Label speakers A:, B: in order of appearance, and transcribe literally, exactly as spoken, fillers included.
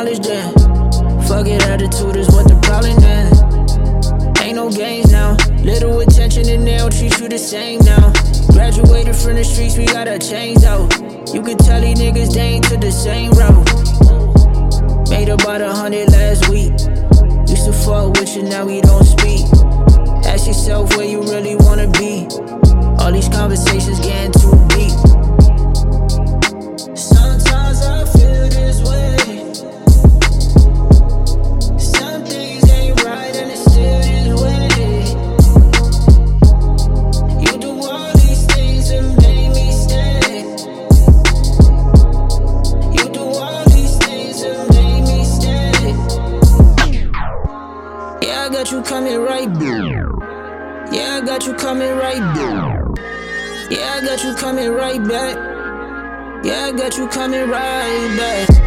A: knowledge then. Fuck it, attitude is what the problem then. Ain't no games now. Little attention and they don't treat you the same now. Graduated from the streets, we got our chains out. You could tell these niggas they ain't to the same route. Made about a hundred last week. Used to fuck with you, now we don't speak. Ask yourself where you really wanna be. All these conversations getting too deep. Sometimes I feel this way. Some things ain't right and it's still this way. You do all these things and make me stay. You do all these things and make me stay. Yeah, I got you coming right back. Yeah, I got you coming right back. Yeah, I got you coming right back. Yeah, I got you coming right back.